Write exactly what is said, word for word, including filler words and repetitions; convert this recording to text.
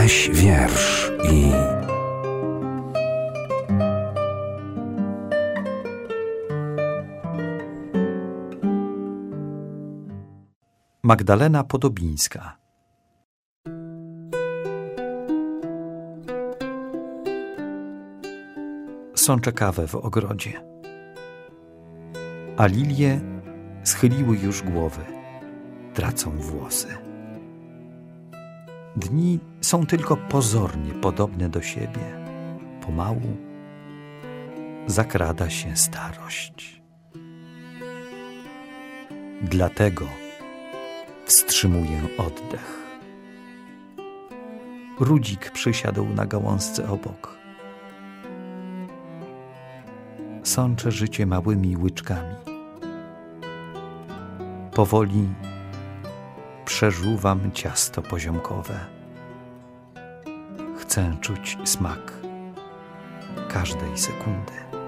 Weź wiersz i... Magdalena Podobińska. Sączę kawę w ogrodzie, a lilie schyliły już głowy, tracą włosy. Dni są tylko pozornie podobne do siebie. Pomału zakrada się starość. Dlatego wstrzymuję oddech. Rudzik przysiadł na gałązce obok. Sączę życie małymi łyczkami. Powoli przeżuwam ciasto poziomkowe. Chcę czuć smak każdej sekundy.